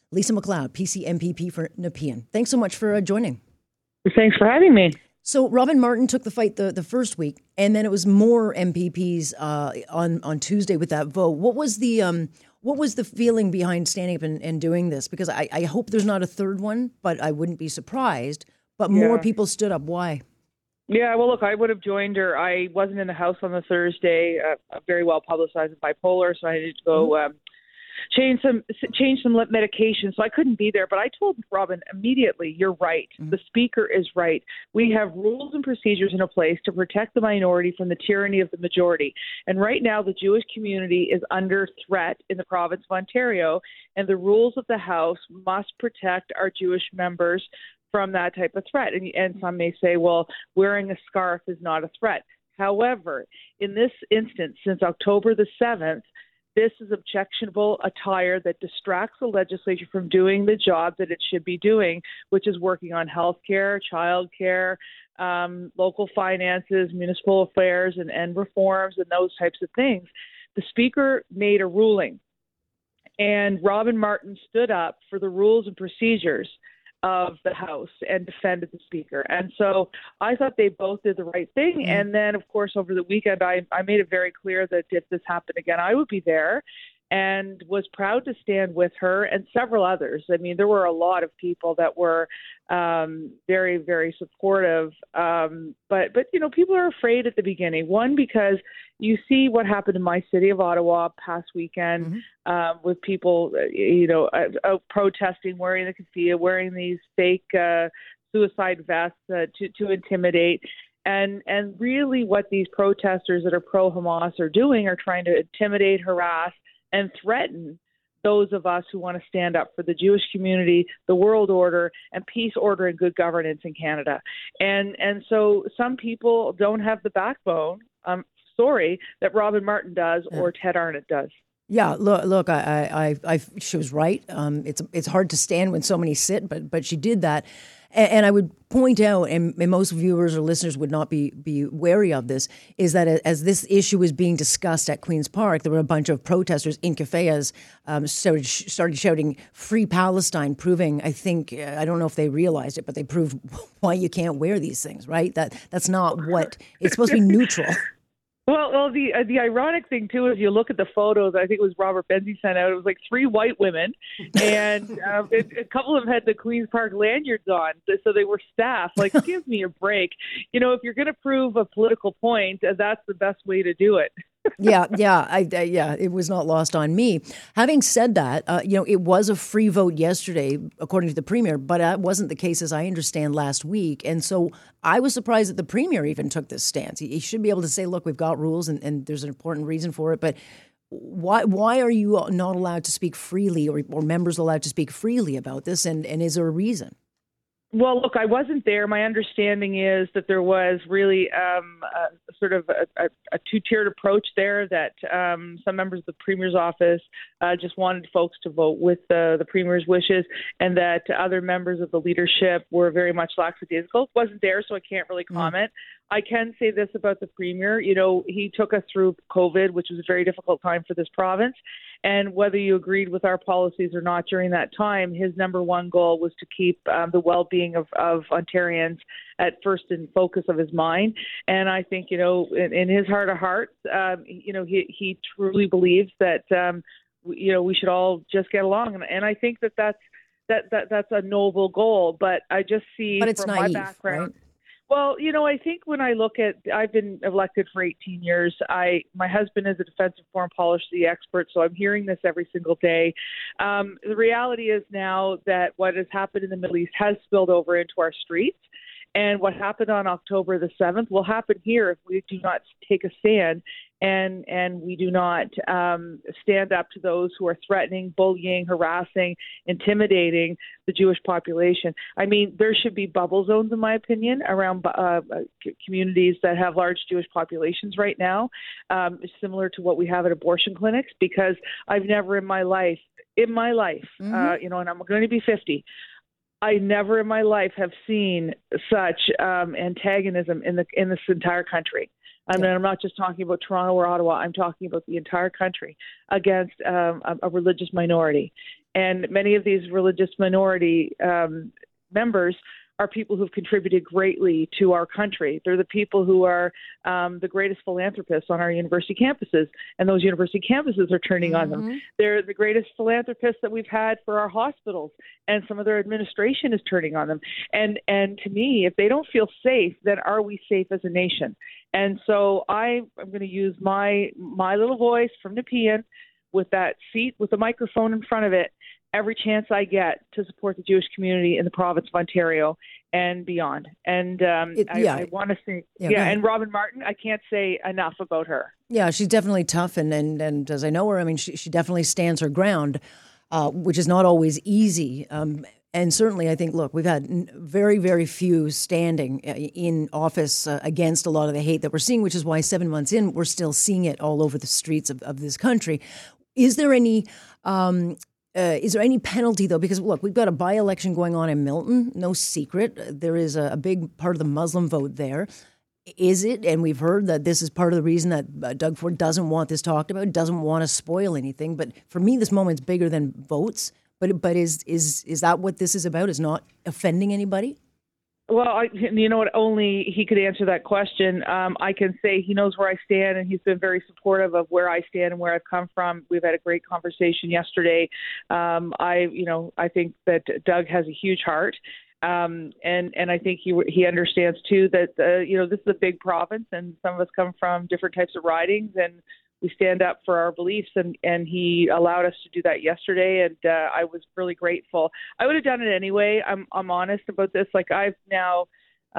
Lisa MacLeod, PC MPP for Nepean. Thanks so much for joining. Thanks for having me. So Robin Martin took the fight the first week, and then it was more MPPs on Tuesday with that vote. What was the feeling behind standing up and doing this? Because I hope there's not a third one, but I wouldn't be surprised. But more people stood up. Why? Yeah, well, look, I would have joined her. I wasn't in the House on the Thursday. Very well publicized and bipolar, so I needed to go change some medication. So I couldn't be there. But I told Robin immediately, "You're right. The Speaker is right. We have rules and procedures in place to protect the minority from the tyranny of the majority. And right now, the Jewish community is under threat in the province of Ontario, and the rules of the House must protect our Jewish members from that type of threat." And some may say, well, wearing a scarf is not a threat. However, in this instance, since October the 7th, this is objectionable attire that distracts the legislature from doing the job that it should be doing, which is working on health care, child care, local finances, municipal affairs, and reforms and those types of things. The Speaker made a ruling, and Robin Martin stood up for the rules and procedures of the House and defended the Speaker. And so I thought they both did the right thing. And then, of course, over the weekend, I made it very clear that if this happened again, I would be there, and was proud to stand with her and several others. I mean, there were a lot of people that were very, very supportive. But people are afraid at the beginning. One, because you see what happened in my city of Ottawa past weekend with people, out protesting, wearing the keffiyeh, wearing these fake suicide vests to intimidate. And really what these protesters that are pro-Hamas are doing are trying to intimidate, harass, and threaten those of us who want to stand up for the Jewish community, the world order, and peace, order, and good governance in Canada. And so some people don't have the backbone, that Robin Martin does or Ted Arnott does. Yeah, look, she was right. It's hard to stand when so many sit, but she did that. And I would point out, and most viewers or listeners would not be wary of this, is that as this issue was being discussed at Queen's Park, there were a bunch of protesters in cafes started shouting "Free Palestine," proving, I don't know if they realized it, but they proved why you can't wear these things, right? That's not what, it's supposed to be neutral. Well, the ironic thing, too, is you look at the photos. I think it was Robert Benzie sent out. It was like 3 white women, and a couple of them had the Queen's Park lanyards on, so they were staff. Like, give me a break. If you're going to prove a political point, that's the best way to do it. Yeah, it was not lost on me. Having said that, it was a free vote yesterday, according to the Premier, but that wasn't the case, as I understand, last week. And so I was surprised that the Premier even took this stance. He should be able to say, look, we've got rules and there's an important reason for it. But why are you not allowed to speak freely or members allowed to speak freely about this? And is there a reason? Well, look, I wasn't there. My understanding is that there was really sort of a two-tiered approach there, that some members of the Premier's office just wanted folks to vote with the Premier's wishes, and that other members of the leadership were very much lackadaisical. Wasn't there, so I can't really comment. I can say this about the Premier. He took us through COVID, which was a very difficult time for this province. And whether you agreed with our policies or not during that time, his number one goal was to keep the well-being of Ontarians at first in focus of his mind. And I think, in his heart of hearts, he truly believes that, we should all just get along. And I think that's a noble goal. But I just see but it's from naive, my background. Right? Well, I think when I look at, I've been elected for 18 years. My husband is a defensive foreign policy expert, so I'm hearing this every single day. The reality is now that what has happened in the Middle East has spilled over into our streets. And what happened on October the 7th will happen here if we do not take a stand and we do not stand up to those who are threatening, bullying, harassing, intimidating the Jewish population. I mean, there should be bubble zones, in my opinion, around communities that have large Jewish populations right now, similar to what we have at abortion clinics, because I've never in my life, and I'm going to be 50, I never in my life have seen such antagonism in this entire country. I mean, I'm not just talking about Toronto or Ottawa. I'm talking about the entire country against a religious minority. And many of these religious minority members are people who've contributed greatly to our country. They're the people who are the greatest philanthropists on our university campuses, and those university campuses are turning on them. They're the greatest philanthropists that we've had for our hospitals, and some of their administration is turning on them. And to me, if they don't feel safe, then are we safe as a nation? And so I'm going to use my little voice from Nepean with that seat with the microphone in front of it every chance I get to support the Jewish community in the province of Ontario and beyond. And I want to say, and Robin Martin, I can't say enough about her. Yeah, she's definitely tough. And as I know her, I mean, she definitely stands her ground, which is not always easy. And certainly, I think, look, we've had very, very few standing in office against a lot of the hate that we're seeing, which is why 7 months in, we're still seeing it all over the streets of this country. Is there any penalty, though? Because, look, we've got a by-election going on in Milton, no secret. There is a big part of the Muslim vote there. Is it? And we've heard that this is part of the reason that Doug Ford doesn't want this talked about, doesn't want to spoil anything. But for me, this moment's bigger than votes. But is that what this is about, is not offending anybody? Well, you know what? Only he could answer that question. I can say he knows where I stand, and he's been very supportive of where I stand and where I've come from. We've had a great conversation yesterday. I think that Doug has a huge heart, and I think he understands too that this is a big province, and some of us come from different types of ridings, and we stand up for our beliefs, and he allowed us to do that yesterday, and I was really grateful. I would have done it anyway. I'm honest about this. Like, I've now,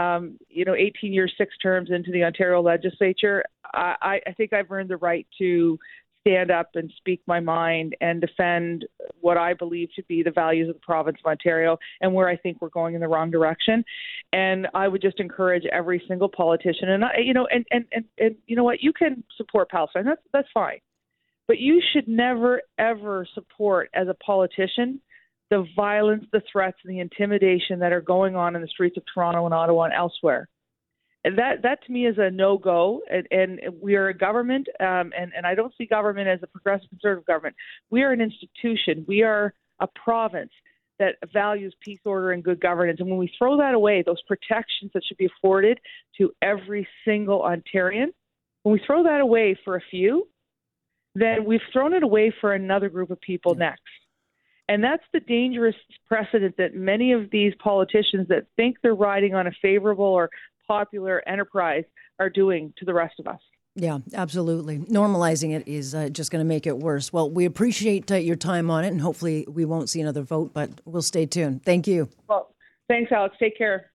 18 years, 6 terms into the Ontario legislature. I think I've earned the right to stand up and speak my mind and defend what I believe to be the values of the province of Ontario and where I think we're going in the wrong direction. And I would just encourage every single politician. And you know what? You can support Palestine. That's fine. But you should never, ever support, as a politician, the violence, the threats, and the intimidation that are going on in the streets of Toronto and Ottawa and elsewhere. And that to me is a no-go, and we are a government, and I don't see government as a progressive conservative government. We are an institution. We are a province that values peace, order, and good governance. And when we throw that away, those protections that should be afforded to every single Ontarian, when we throw that away for a few, then we've thrown it away for another group of people next. And that's the dangerous precedent that many of these politicians that think they're riding on a favorable or popular enterprise are doing to the rest of us. Yeah, absolutely. Normalizing it is just going to make it worse. Well, we appreciate your time on it, and hopefully we won't see another vote, but we'll stay tuned. Thank you. Well, thanks, Alex. Take care.